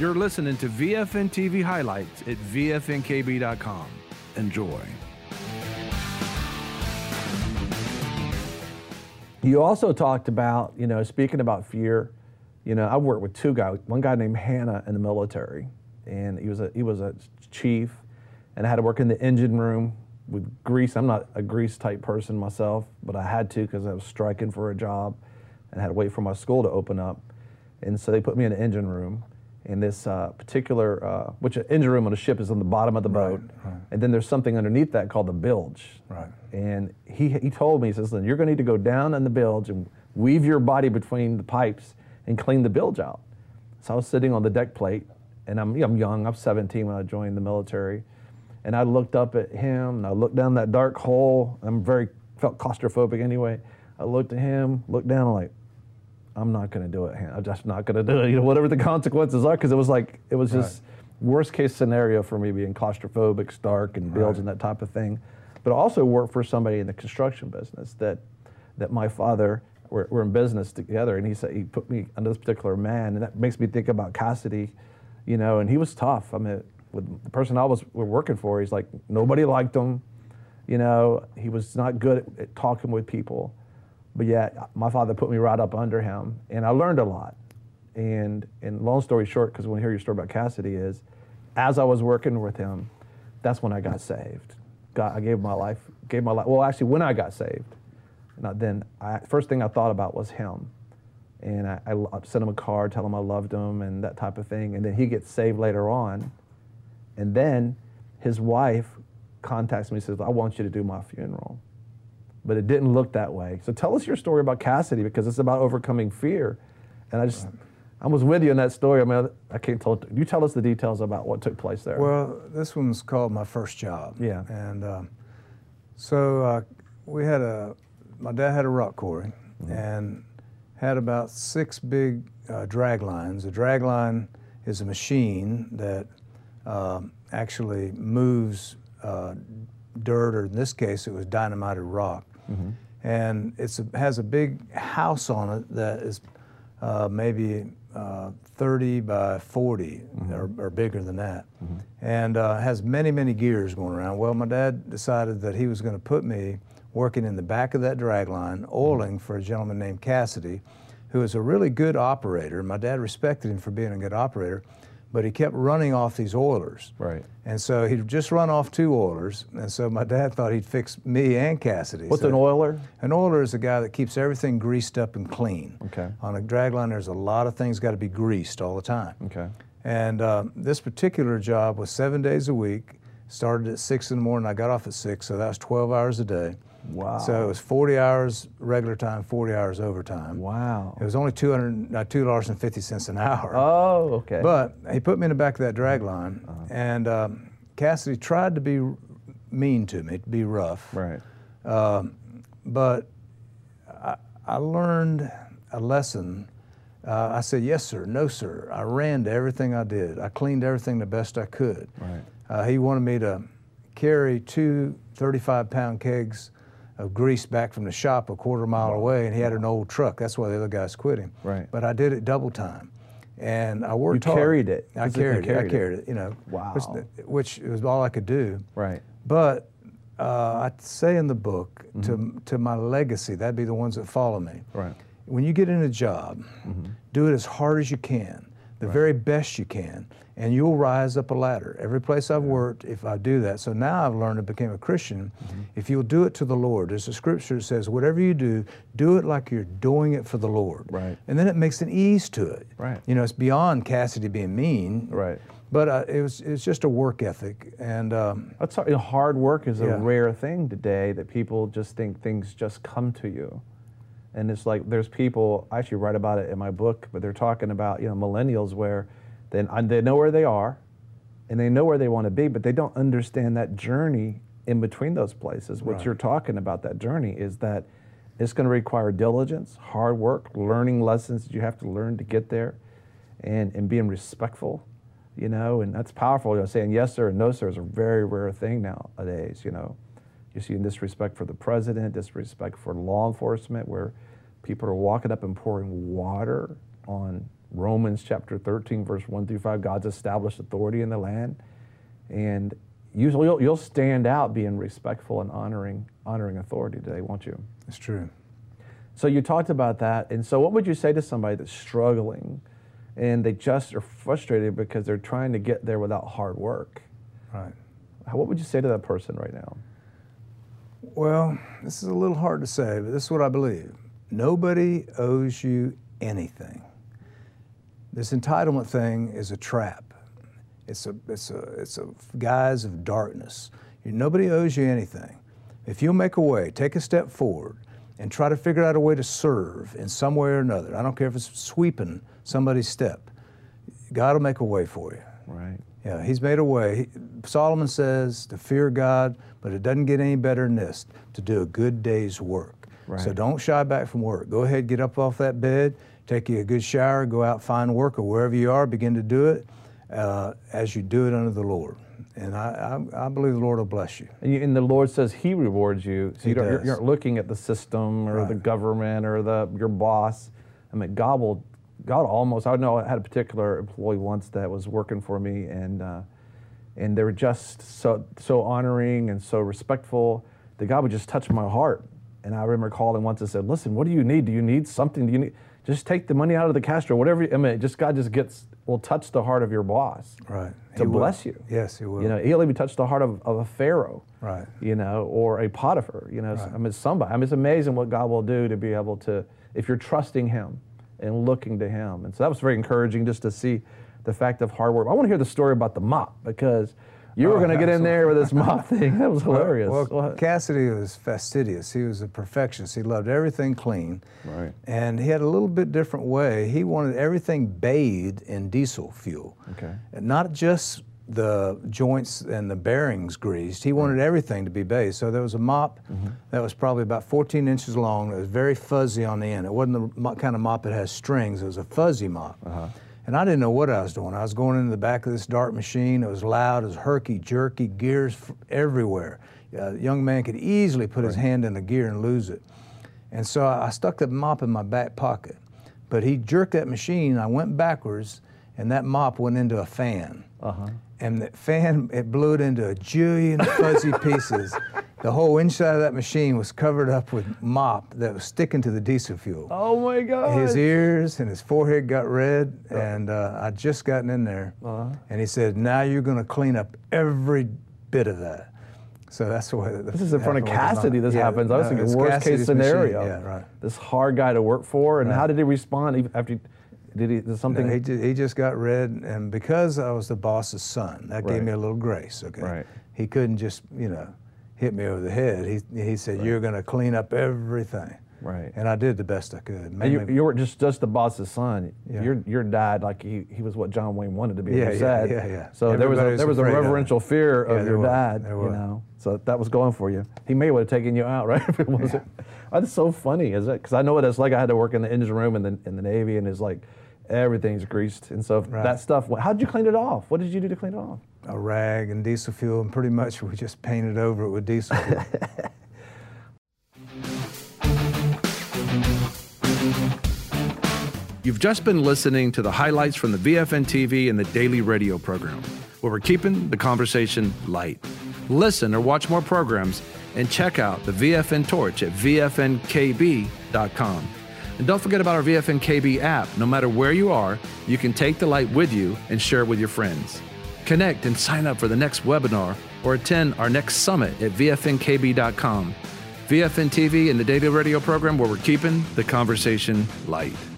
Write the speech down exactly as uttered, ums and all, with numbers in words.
You're listening to V F N T V highlights at V F N K B dot com. Enjoy. You also talked about, you know, speaking about fear, you know, I worked with two guys, one guy named Hannah in the military, and he was a he was a chief, and I had to work in the engine room with grease. I'm not a grease type person myself, but I had to because I was striking for a job and had to wait for my school to open up. And so they put me in the engine room, and this uh, particular, uh, which an engine room on a ship is on the bottom of the boat, right, right. and then there's something underneath that called the bilge. Right. And he he told me, he says, listen, you're gonna need to go down in the bilge and weave your body between the pipes and clean the bilge out. So I was sitting on the deck plate, and I'm, I'm young, I'm seventeen when I joined the military, and I looked up at him, and I looked down that dark hole. I'm very, felt claustrophobic anyway. I looked at him, looked down, I'm like, I'm not gonna do it, I'm just not gonna do it, you know, whatever the consequences are, because it was like, it was just right. worst case scenario for me, being claustrophobic, stark, and bilge right. and that type of thing. But I also worked for somebody in the construction business that, that my father, we're, we're in business together, and he said, he put me under this particular man, and that makes me think about Cassidy, you know, and he was tough. I mean, with the person I was were working for, he's like, nobody liked him, you know, he was not good at, at talking with people, but yet my father put me right up under him, and I learned a lot. And, and long story short, because when I hear your story about Cassidy is, as I was working with him, that's when I got saved. God, I gave my life, gave my life, well actually when I got saved, and then I, first thing I thought about was him. And I, I sent him a card, tell him I loved him and that type of thing, and then he gets saved later on. And then his wife contacts me and says, I want you to do my funeral. But it didn't look that way. So tell us your story about Cassidy, because it's about overcoming fear. And I just, I was with you in that story. I mean, I can't tell, you tell us the details about what took place there. Well, this one's called My First Job. Yeah. And um, so uh, we had a, my dad had a rock quarry mm-hmm. and had about six big uh, drag lines. A drag line is a machine that uh, actually moves uh, dirt, or in this case, it was dynamited rock. Mm-hmm. And it has a big house on it that is uh, maybe uh, thirty by forty mm-hmm. or, or bigger than that. Mm-hmm. And uh, has many, many gears going around. Well, my dad decided that he was going to put me working in the back of that drag line, oiling for a gentleman named Cassidy, who is a really good operator. My dad respected him for being a good operator, but he kept running off these oilers. Right. And so he'd just run off two oilers, and so my dad thought he'd fix me and Cassidy. What's so an oiler? An oiler is a guy that keeps everything greased up and clean. Okay. On a drag line, there's a lot of things got to be greased all the time. Okay. And uh, this particular job was seven days a week, started at six in the morning, I got off at six, so that was twelve hours a day. Wow. So it was forty hours regular time, forty hours overtime. Wow. It was only two hundred, uh, two dollars and fifty cents an hour. Oh, okay. But he put me in the back of that drag line, uh-huh. and um, Cassidy tried to be mean to me, to be rough. Right. Um, but I, I learned a lesson. Uh, I said, yes, sir, no, sir. I ran to everything I did. I cleaned everything the best I could. Right. Uh, he wanted me to carry two thirty-five pound kegs of grease back from the shop a quarter mile away, and he had an old truck. That's why the other guys quit him. Right. But I did it double time, and I worked you hard. carried it. I carried, carried it. I carried it. You know. Wow. Which, which was all I could do. Right. But uh, I say in the book, mm-hmm. to to my legacy, that'd be the ones that follow me. Right. When you get in a job, mm-hmm. do it as hard as you can, the right. very best you can, and you'll rise up a ladder. Every place I've worked, if I do that. So now I've learned to become a Christian. Mm-hmm. If you'll do it to the Lord, there's a scripture that says, whatever you do, do it like you're doing it for the Lord. Right. And then it makes an ease to it. Right. You know, it's beyond Cassidy being mean. Right. But uh, it was it's just a work ethic. And um, That's you know, hard work is a yeah. rare thing today, that people just think things just come to you. And it's like, there's people, I actually write about it in my book, but they're talking about, you know, millennials where they, they know where they are and they know where they want to be, but they don't understand that journey in between those places. What right. you're talking about, that journey, is that it's going to require diligence, hard work, learning lessons that you have to learn to get there, and, and being respectful, you know, and that's powerful. You know, saying yes sir and no sir is a very rare thing nowadays, you know. You see disrespect for the president, disrespect for law enforcement, where people are walking up and pouring water on Romans chapter thirteen, verse one through five, God's established authority in the land. And usually you'll, you'll stand out being respectful and honoring honoring authority today, won't you? It's true. So you talked about that. And so what would you say to somebody that's struggling and they just are frustrated because they're trying to get there without hard work? Right. What would you say to that person right now? Well, this is a little hard to say, but this is what I believe. Nobody owes you anything. This entitlement thing is a trap. It's a, it's a, it's a guise of darkness. You, nobody owes you anything. If you'll make a way, take a step forward, and try to figure out a way to serve in some way or another, I don't care if it's sweeping somebody's step, God will make a way for you. Right. Yeah, he's made a way. He, Solomon says to fear God, but it doesn't get any better than this, to do a good day's work. Right. So don't shy back from work. Go ahead, get up off that bed, take you a good shower, go out, find work, or wherever you are, begin to do it uh, as you do it under the Lord. And I, I, I believe the Lord will bless you. And, you, and the Lord says He rewards you. So He you don't, you're, does. you're not looking at the system or Right. the government or the your boss. I mean, God will, God almost. I know I had a particular employee once that was working for me, and uh, and they were just so so honoring and so respectful that God would just touch my heart. And I remember calling once and said, "Listen, what do you need? Do you need something? Do you need just take the money out of the cash or whatever? I mean, just God just gets will touch the heart of your boss, Right. to He will. bless you. Yes, He will. You know, He'll even touch the heart of, of a Pharaoh, Right. you know, or a Potiphar, you know. Right. I mean, somebody. I mean, it's amazing what God will do to be able to, if you're trusting Him and looking to Him. And so that was very encouraging just to see the fact of hard work. I want to hear the story about the mop, because you were Oh, going to get in there with this mop thing. That was hilarious. Well, well, What? Cassidy was fastidious. He was a perfectionist. He loved everything clean. Right. And he had a little bit different way. He wanted everything bathed in diesel fuel. Okay. And not just the joints and the bearings greased. He wanted everything to be bathed. So there was a mop Mm-hmm. that was probably about fourteen inches long. It was very fuzzy on the end. It wasn't the mo- kind of mop that has strings. It was a fuzzy mop. Uh-huh. And I didn't know what I was doing. I was going into the back of this dart machine. It was loud, it was herky, jerky, gears f- everywhere. A young man could easily put his hand in the gear and lose it. And so I I stuck the mop in my back pocket. But he jerked that machine, I went backwards, and that mop went into a fan. Uh-huh. And the fan, it blew it into a jillion fuzzy pieces. The whole inside of that machine was covered up with mop that was sticking to the diesel fuel. Oh my God. His ears and his forehead got red, and uh, I'd just gotten in there. Uh-huh. And he said, "Now you're going to clean up every bit of that." So that's the way. This is in front of Cassidy. This Yeah, happens. I was no, thinking it's worst Cassidy's case scenario. machine. Yeah, right. This hard guy to work for, and Right. how did he respond even after? He, did he? Did something? No, he, ju- he just got red, and because I was the boss's son, that Right. gave me a little grace. Okay. Right. He couldn't just, you know, hit me over the head. He he said, "You're going to clean up everything." Right. And I did the best I could. And you, Mainly- you weren't just just the boss's son. Yeah. Your your dad, like he, he was what John Wayne wanted to be. Yeah, you yeah, said. yeah, yeah. So there was Everybody a, was there was a afraid of him. reverential fear Yeah, of there your was. dad. There You was. know. So that was going for you. He may would have taken you out, right? If it wasn't. That's so funny, is it? Because I know what it's like. I had to work in the engine room in the in the Navy, and it's like everything's greased, and so Right. that stuff. How did you clean it off? What did you do to clean it off? a rag and diesel fuel, and pretty much we just painted over it with diesel fuel. You've just been listening to the highlights from the V F N T V and the daily radio program, where we're keeping the conversation light. Listen or watch more programs and check out the V F N Torch at V F N K B dot com. And don't forget about our V F N K B app. No matter where you are, you can take the light with you and share it with your friends. Connect and sign up for the next webinar or attend our next summit at V F N K B dot com. V F N T V and the daily radio program, where we're keeping the conversation light.